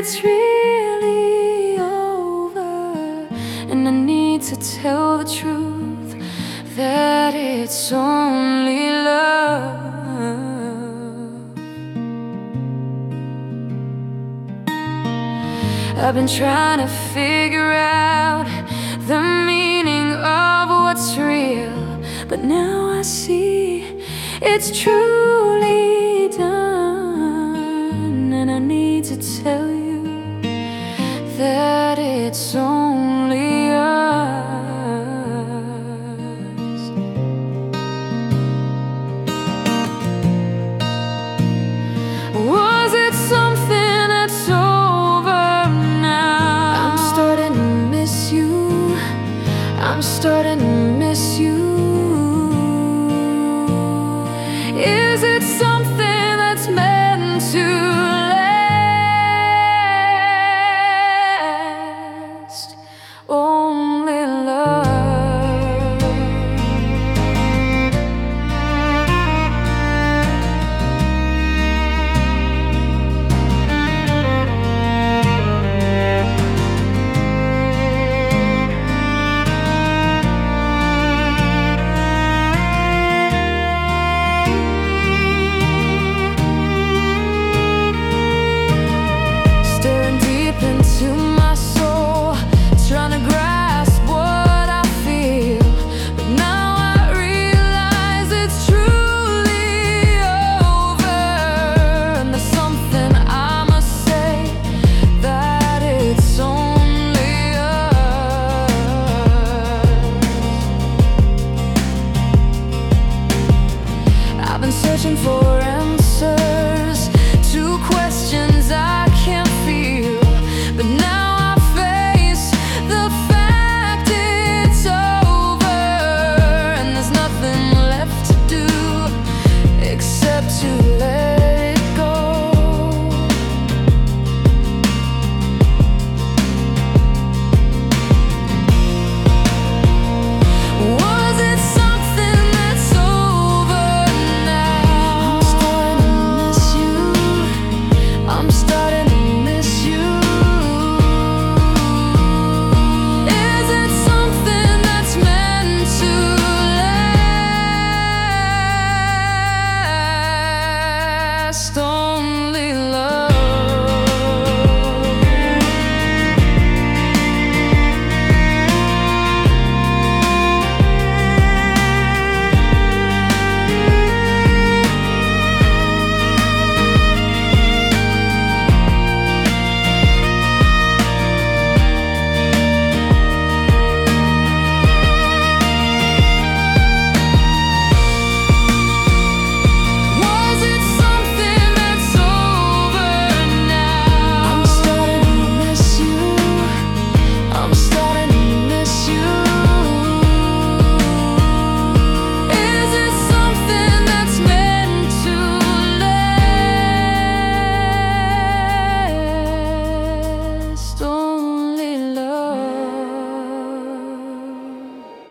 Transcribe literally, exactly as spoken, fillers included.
it's really over, and I need to tell the truth that it's only love. I've been trying to figure out the meaning of what's real, but now I see it's truly done, and I need to tell you that it's only us. Was it something that's over now? I'm starting to miss you. I'm starting to miss you. Is it something that's meant to last? Only love. To my soul, trying to grasp what I feel, but now I realize it's truly over, and there's something I must say, that it's only us. I've been searching for answers to questions I can't feel, but now I face the fact it's over, and there's nothing left to do except to let it go. Was it something that's over now? I'm starting to miss you. I'm starting to Stone